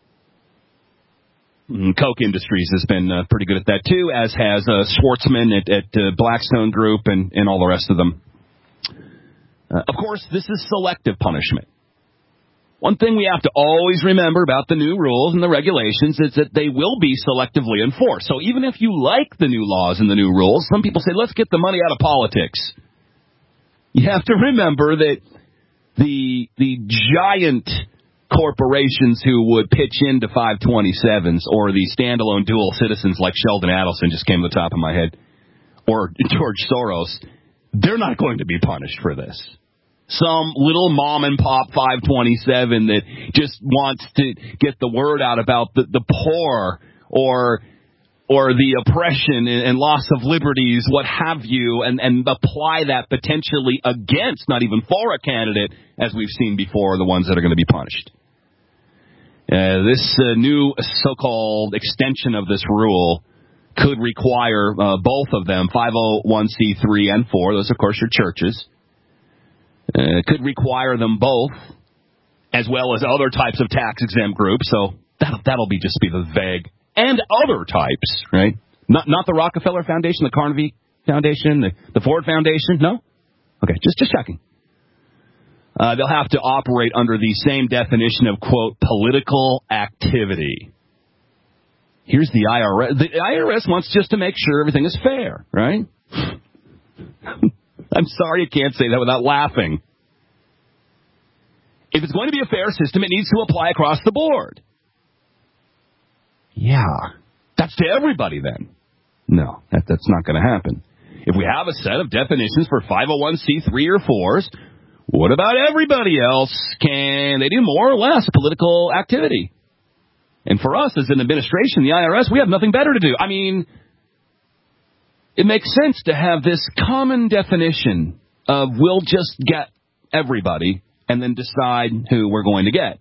Koch Industries has been uh, pretty good at that, too, as has uh, Schwartzman at, at uh, Blackstone Group and, and all the rest of them. Uh, of course, this is selective punishment. One thing we have to always remember about the new rules and the regulations is that they will be selectively enforced. So even if you like the new laws and the new rules, some people say, let's get the money out of politics. You have to remember that the the giant corporations who would pitch into five twenty-sevens or the standalone dual citizens like Sheldon Adelson just came to the top of my head, or George Soros, they're not going to be punished for this. Some little mom-and-pop five twenty-seven that just wants to get the word out about the, the poor or or the oppression and, and loss of liberties, what have you, and, and apply that potentially against, not even for a candidate, as we've seen before, the ones that are going to be punished. Uh, this uh, new so-called extension of this rule could require uh, both of them, five oh one c three and four, those, of course, are churches, uh, could require them both, as well as other types of tax-exempt groups, so that'll, that'll be just be the vague, and other types, right? Not not the Rockefeller Foundation, the Carnegie Foundation, the, the Ford Foundation, no? Okay, just, just checking. Uh, they'll have to operate under the same definition of, quote, political activity. Here's the I R S. The I R S wants just to make sure everything is fair, right? I'm sorry I can't say that without laughing. If it's going to be a fair system, it needs to apply across the board. Yeah, that's to everybody then. No, that, that's not going to happen. If we have a set of definitions for five oh one c three or fours, what about everybody else? Can they do more or less political activity? And for us as an administration, the I R S, we have nothing better to do. I mean, it makes sense to have this common definition of we'll just get everybody and then decide who we're going to get.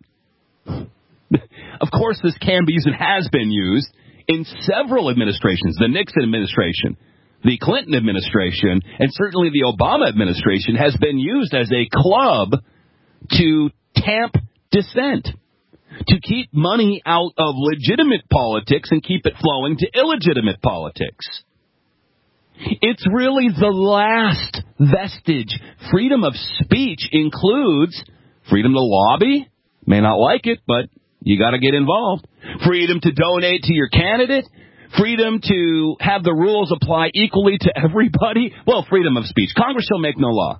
Of course, this can be used and has been used in several administrations. The Nixon administration, the Clinton administration, and certainly the Obama administration has been used as a club to tamp dissent, to keep money out of legitimate politics and keep it flowing to illegitimate politics. It's really the last vestige. Freedom of speech includes freedom to lobby. May not like it, but you got to get involved. Freedom to donate to your candidate. Freedom to have the rules apply equally to everybody. Well, freedom of speech. Congress shall make no law.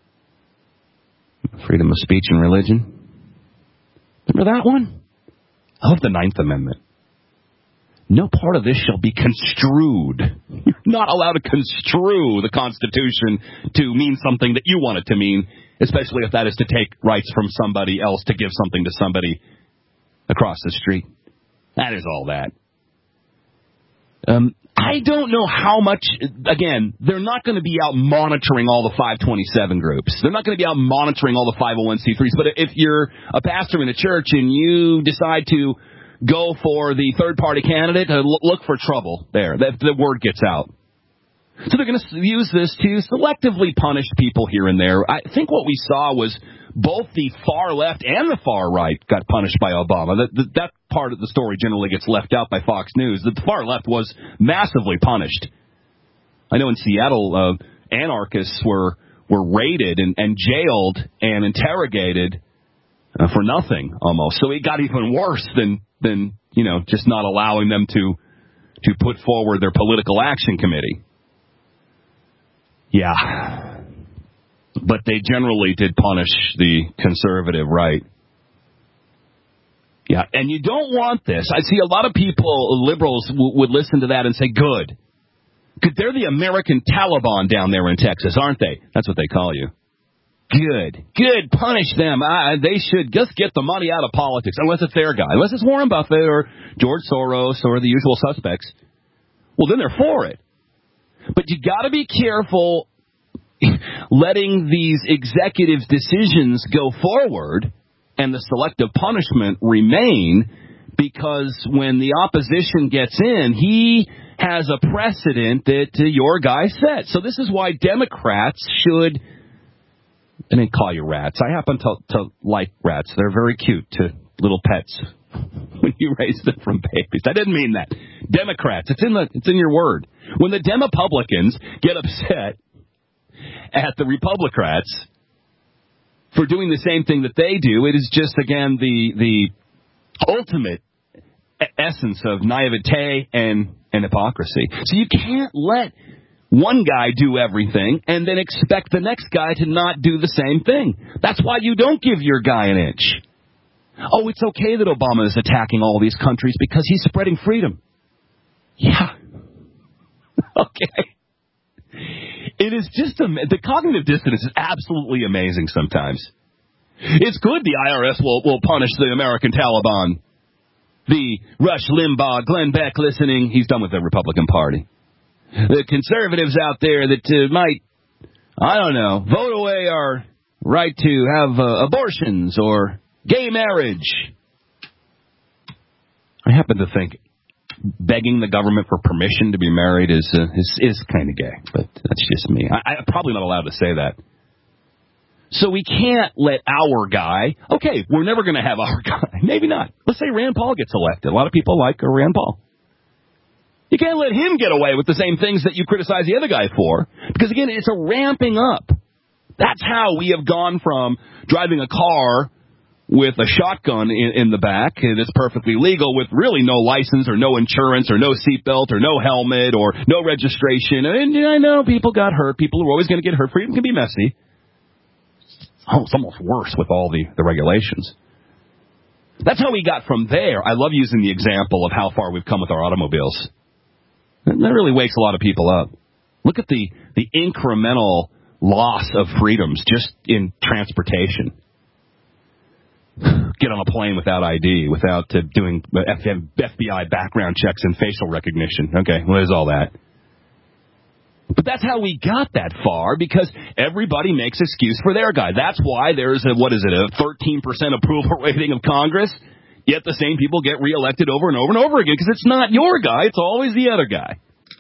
Freedom of speech and religion. Remember that one? I love the Ninth Amendment. No part of this shall be construed. You're not allowed to construe the Constitution to mean something that you want it to mean, especially if that is to take rights from somebody else to give something to somebody across the street. That is all that. Um, I don't know how much, again, they're not going to be out monitoring all the five twenty-seven groups. They're not going to be out monitoring all the five oh one c threes. But if you're a pastor in a church and you decide to go for the third-party candidate, uh, look for trouble there. The, the word gets out. So they're going to use this to selectively punish people here and there. I think what we saw was both the far left and the far right got punished by Obama. That, that, that part of the story generally gets left out by Fox News. The far left was massively punished. I know in Seattle, uh, anarchists were were raided and, and jailed and interrogated uh, for nothing almost. So it got even worse than than you know just not allowing them to to put forward their political action committee. Yeah. But they generally did punish the conservative right. Yeah, and you don't want this. I see a lot of people, liberals, w- would listen to that and say, good. Because they're the American Taliban down there in Texas, aren't they? That's what they call you. Good. Good. Punish them. Uh, they should just get the money out of politics, unless it's their guy. Unless it's Warren Buffett or George Soros or the usual suspects. Well, then they're for it. But you got to be careful letting these executive decisions go forward and the selective punishment remain, because when the opposition gets in, he has a precedent that uh, your guy set. So this is why Democrats should, I didn't call you rats. I happen to, to like rats. They're very cute to little pets when you raise them from babies. I didn't mean that. Democrats, it's in the, it's in your word. When the Demopublicans get upset at the Republicrats for doing the same thing that they do, it is just, again, the the ultimate essence of naivete and, and hypocrisy. So you can't let one guy do everything and then expect the next guy to not do the same thing. That's why you don't give your guy an inch. Oh, it's okay that Obama is attacking all these countries because he's spreading freedom. Yeah. Okay. It is just, a, the cognitive dissonance is absolutely amazing sometimes. It's good the I R S will, will punish the American Taliban. The Rush Limbaugh, Glenn Beck listening, he's done with the Republican Party. The conservatives out there that uh, might, I don't know, vote away our right to have uh, abortions or gay marriage. I happen to think begging the government for permission to be married is uh, is, is kind of gay, but that's just me. I, I'm probably not allowed to say that. So we can't let our guy, okay, we're never going to have our guy. Maybe not. Let's say Rand Paul gets elected. A lot of people like Rand Paul. You can't let him get away with the same things that you criticize the other guy for, because, again, it's a ramping up. That's how we have gone from driving a car with a shotgun in, in the back that's perfectly legal with really no license or no insurance or no seatbelt or no helmet or no registration. And I know people got hurt. People are always going to get hurt. Freedom can be messy. Oh, it's almost worse with all the, the regulations. That's how we got from there. I love using the example of how far we've come with our automobiles. That really wakes a lot of people up. Look at the, the incremental loss of freedoms just in transportation. Get on a plane without I D, without uh, doing F B I background checks and facial recognition. Okay, what is all that? But that's how we got that far, because everybody makes excuse for their guy. That's why there's a, what is it, a thirteen percent approval rating of Congress, yet the same people get reelected over and over and over again, because it's not your guy, it's always the other guy.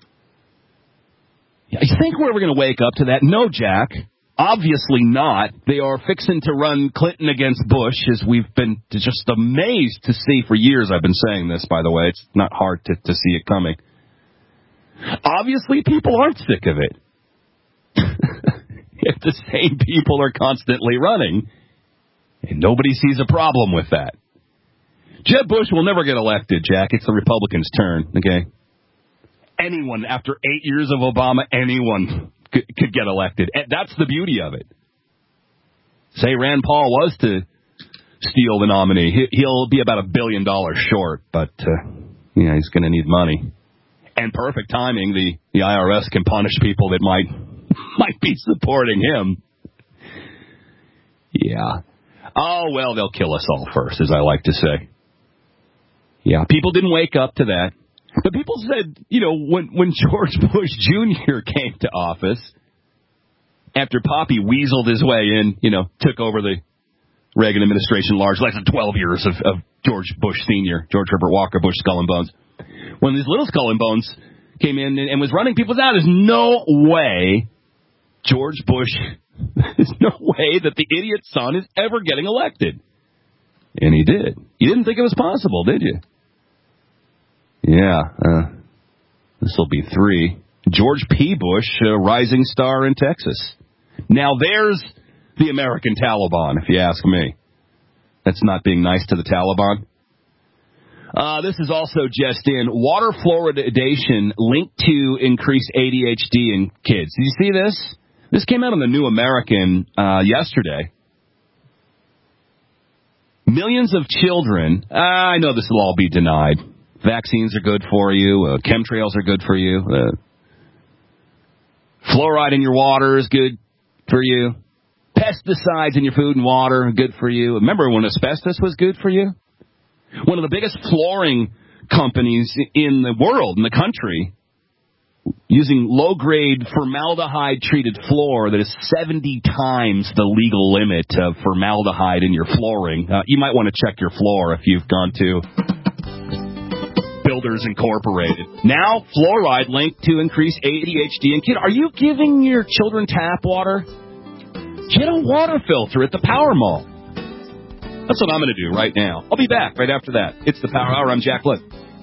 You think we're ever going to wake up to that? No, Jack. Obviously not. They are fixing to run Clinton against Bush, as we've been just amazed to see for years. I've been saying this, by the way. It's not hard to, to see it coming. Obviously, people aren't sick of it. If the same people are constantly running, and nobody sees a problem with that. Jeb Bush will never get elected, Jack. It's the Republicans' turn, okay? Anyone, after eight years of Obama, anyone could, could get elected. And that's the beauty of it. Say Rand Paul was to steal the nominee. He, he'll be about a billion dollars short, but, uh, yeah, he's going to need money. And perfect timing, the, the I R S can punish people that might might be supporting him. Yeah. Oh, well, they'll kill us all first, as I like to say. Yeah, people didn't wake up to that. But people said, you know, when, when George Bush Junior came to office, after Poppy weaseled his way in, you know, took over the Reagan administration large, less than twelve years of, of George Bush Senior, George Herbert Walker Bush, Skull and Bones. When these little Skull and Bones came in and, and was running people down, there's no way George Bush, there's no way that the idiot's son is ever getting elected. And he did. You didn't think it was possible, did you? Yeah, uh, this will be three. George P. Bush, a rising star in Texas. Now there's the American Taliban, if you ask me. That's not being nice to the Taliban. Uh, this is also just in. Water fluoridation linked to increased A D H D in kids. Did you see this? This came out in the New American uh, yesterday. Millions of children, uh, I know this will all be denied. Vaccines are good for you. Uh, chemtrails are good for you. Uh, fluoride in your water is good for you. Pesticides in your food and water are good for you. Remember when asbestos was good for you? One of the biggest flooring companies in the world, in the country, using low-grade formaldehyde-treated floor that is seventy times the legal limit of formaldehyde in your flooring. Uh, you might want to check your floor if you've gone to Builders Incorporated. Now, fluoride linked to increase A D H D in kids. Are you giving your children tap water? Get a water filter at the Power Mall. That's what I'm going to do right now. I'll be back right after that. It's the Power Hour. I'm Jack Blood.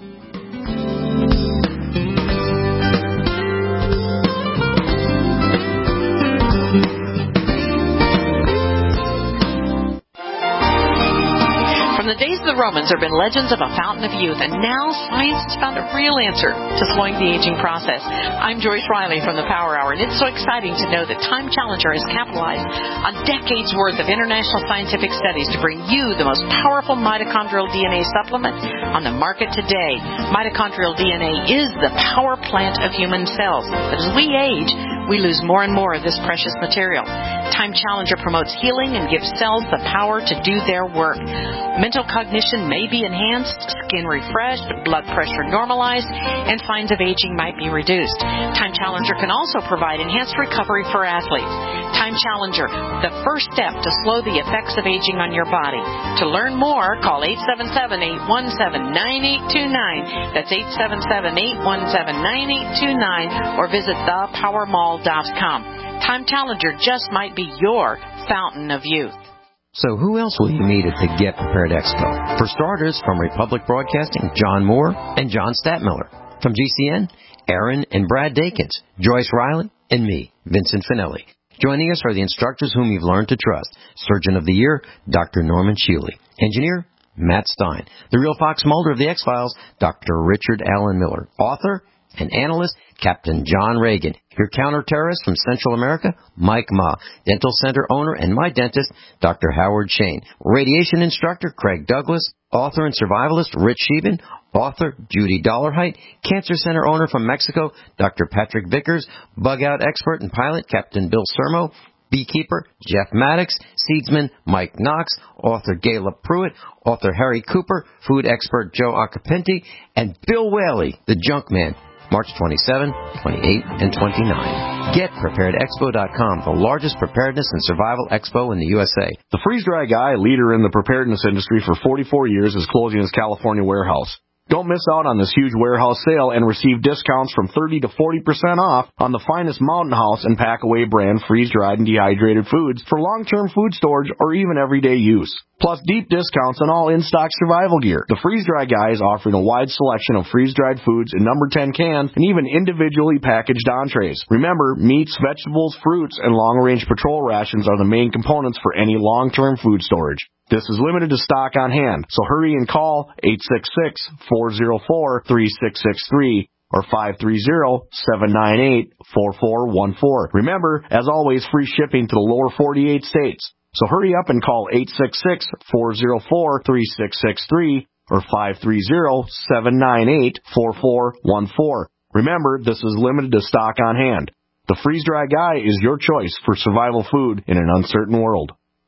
From the days of the Romans, there have been legends of a fountain of youth, and now science has found a real answer to slowing the aging process. I'm Joyce Riley from the Power Hour, and it's so exciting to know that Time Challenger has capitalized on decades' worth of international scientific studies to bring you the most powerful mitochondrial D N A supplement on the market today. Mitochondrial D N A is the power plant of human cells, but as we age, we lose more and more of this precious material. Time Challenger promotes healing and gives cells the power to do their work. Mental cognition may be enhanced, skin refreshed, blood pressure normalized, and signs of aging might be reduced. Time Challenger can also provide enhanced recovery for athletes. Time Challenger, the first step to slow the effects of aging on your body. To learn more, call eight seven seven, eight one seven, nine eight two nine. That's eight seven seven, eight one seven, nine eight two nine, or visit the power mall dot com. Time Challenger just might be your fountain of youth. So who else will you meet at the Get Prepared Expo? For starters, from Republic Broadcasting, John Moore and John Statmiller. From G C N, Aaron and Brad Dakins, Joyce Riley, and me, Vincent Finelli. Joining us are the instructors whom you've learned to trust. Surgeon of the Year, Doctor Norman Shealy. Engineer, Matt Stein. The real Fox Mulder of the X-Files, Doctor Richard Allen Miller. Author and analyst, Captain John Reagan. Your counter-terrorist from Central America, Mike Ma. Dental Center owner and my dentist, Doctor Howard Shane. Radiation instructor, Craig Douglas. Author and survivalist, Rich Sheben. Author, Judy Dollarhite. Cancer Center owner from Mexico, Doctor Patrick Vickers. Bug-out expert and pilot, Captain Bill Sermo. Beekeeper, Jeff Maddox. Seedsman, Mike Knox. Author, Gayla Pruitt. Author, Harry Cooper. Food expert, Joe Acapinti. And Bill Whaley, the junk man. March twenty-seventh, twenty-eighth, and twenty-ninth. Get Prepared Expo dot com, the largest preparedness and survival expo in the U S A. The Freeze Dry Guy, leader in the preparedness industry for forty-four years, is closing his California warehouse. Don't miss out on this huge warehouse sale and receive discounts from thirty to forty percent off on the finest Mountain House and Packaway brand freeze-dried and dehydrated foods for long-term food storage or even everyday use. Plus deep discounts on all in-stock survival gear. The Freeze Dry Guy is offering a wide selection of freeze-dried foods in number ten cans and even individually packaged entrees. Remember, meats, vegetables, fruits, and long-range patrol rations are the main components for any long-term food storage. This is limited to stock on hand, so hurry and call eight six six, four zero four, three six six three or five three zero, seven nine eight, four four one four. Remember, as always, free shipping to the lower forty-eight states. So hurry up and call eight six six, four zero four, three six six three or five three zero, seven nine eight, four four one four. Remember, this is limited to stock on hand. The Freeze Dry Guy is your choice for survival food in an uncertain world.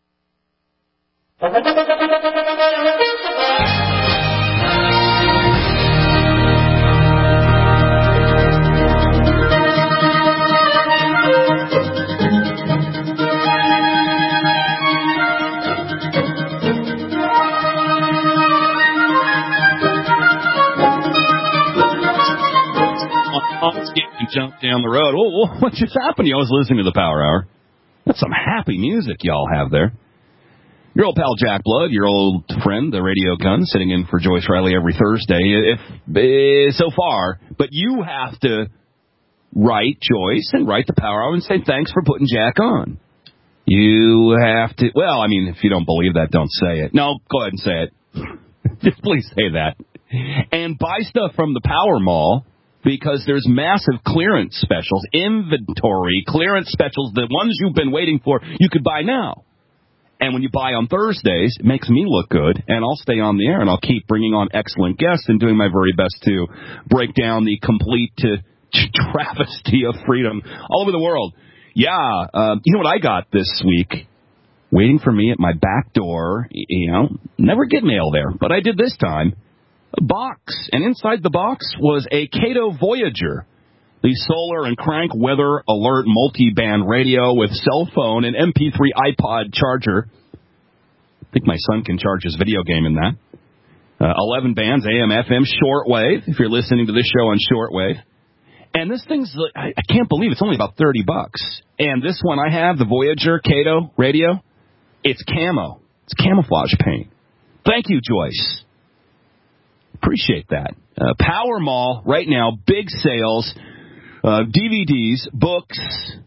And jump down the road. Oh, what just happened? I was listening to the Power Hour. That's some happy music y'all have there. Your old pal Jack Blood, your old friend, the radio gun, sitting in for Joyce Riley every Thursday, if uh, so far. But you have to write Joyce and write the Power Hour and say thanks for putting Jack on. You have to, well, I mean, if you don't believe that, don't say it. No, go ahead and say it. Just please say that. And buy stuff from the Power Mall because there's massive clearance specials, inventory clearance specials, the ones you've been waiting for, you could buy now. And when you buy on Thursdays, it makes me look good, and I'll stay on the air, and I'll keep bringing on excellent guests and doing my very best to break down the complete uh, travesty of freedom all over the world. Yeah, uh, you know what I got this week? Waiting for me at my back door, you know, never get mail there, but I did this time. A box, and inside the box was a Kato Voyager, the solar and crank weather alert multi-band radio with cell phone and M P three iPod charger. I think my son can charge his video game in that. Uh, eleven bands, A M, F M, shortwave, if you're listening to this show on shortwave. And this thing's, I, I can't believe it's only about thirty bucks. And this one I have, the Voyager Kato radio, it's camo. It's camouflage paint. Thank you, Joyce. Appreciate that. Uh, Power Mall, right now, big sales, uh, D V Ds, books.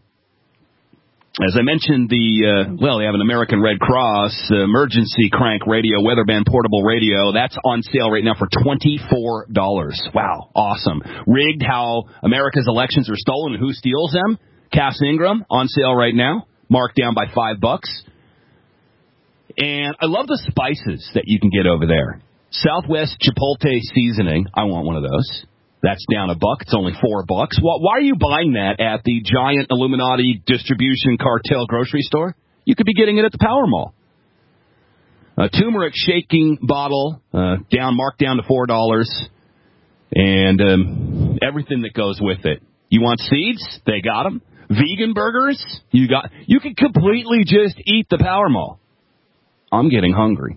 As I mentioned, the, uh, well, they have an American Red Cross uh, emergency crank radio, weatherband portable radio. That's on sale right now for twenty-four dollars. Wow, awesome. Rigged, How America's Elections Are Stolen and Who Steals Them. Cass Ingram, on sale right now, marked down by five bucks. And I love the spices that you can get over there. Southwest Chipotle seasoning. I want one of those. That's down a buck. It's only four bucks. Why are you buying that at the giant Illuminati distribution cartel grocery store? You could be getting it at the Power Mall. A turmeric shaking bottle, uh, down marked down to four dollars, and um, everything that goes with it. You want seeds? They got them. Vegan burgers? You got. You can completely just eat the Power Mall. I'm getting hungry.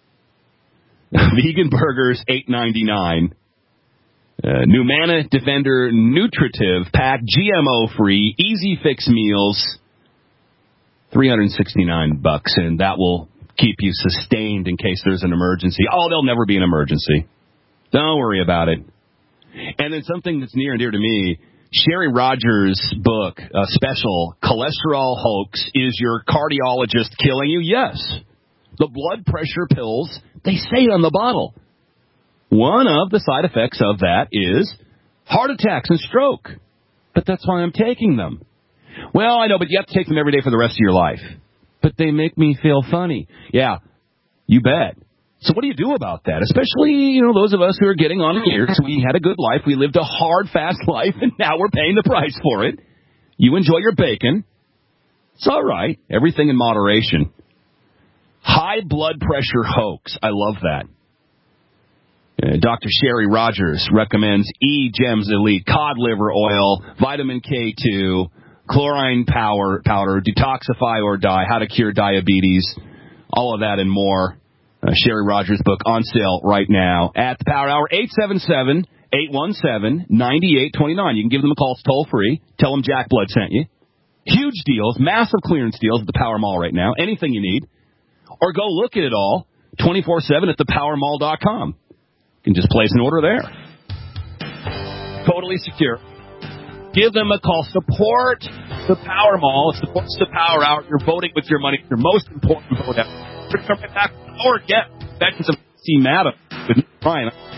Vegan burgers, eight ninety-nine. Uh, Numana Defender Nutritive Pack, G M O-free, easy fix meals, three hundred sixty-nine bucks, and that will keep you sustained in case there's an emergency. Oh, there'll never be an emergency. Don't worry about it. And then something that's near and dear to me, Sherry Rogers' book, a special, Cholesterol Hoax, Is Your Cardiologist Killing You? Yes. The blood pressure pills, they say on the bottle. One of the side effects of that is heart attacks and stroke. But that's why I'm taking them. Well, I know, but you have to take them every day for the rest of your life. But they make me feel funny. Yeah, you bet. So what do you do about that? Especially, you know, those of us who are getting on in years. We had a good life. We lived a hard, fast life, and now we're paying the price for it. You enjoy your bacon. It's all right. Everything in moderation. High blood pressure hoax. I love that. Uh, Doctor Sherry Rogers recommends E-Gems Elite, cod liver oil, vitamin K two, chlorine power, powder, detoxify or die, how to cure diabetes, all of that and more. Uh, Sherry Rogers' book on sale right now at the Power Hour, eight seven seven, eight one seven, nine eight two nine. You can give them a call. It's toll free. Tell them Jack Blood sent you. Huge deals, massive clearance deals at the Power Mall right now. Anything you need. Or go look at it all twenty-four seven at the power mall dot com. You can just place an order there. Totally secure. Give them a call. Support the Power Mall. It supports the Power Hour. You're voting with your money. It's your most important vote ever. We're going to come back or get Veterans of C. Madam with Ryan.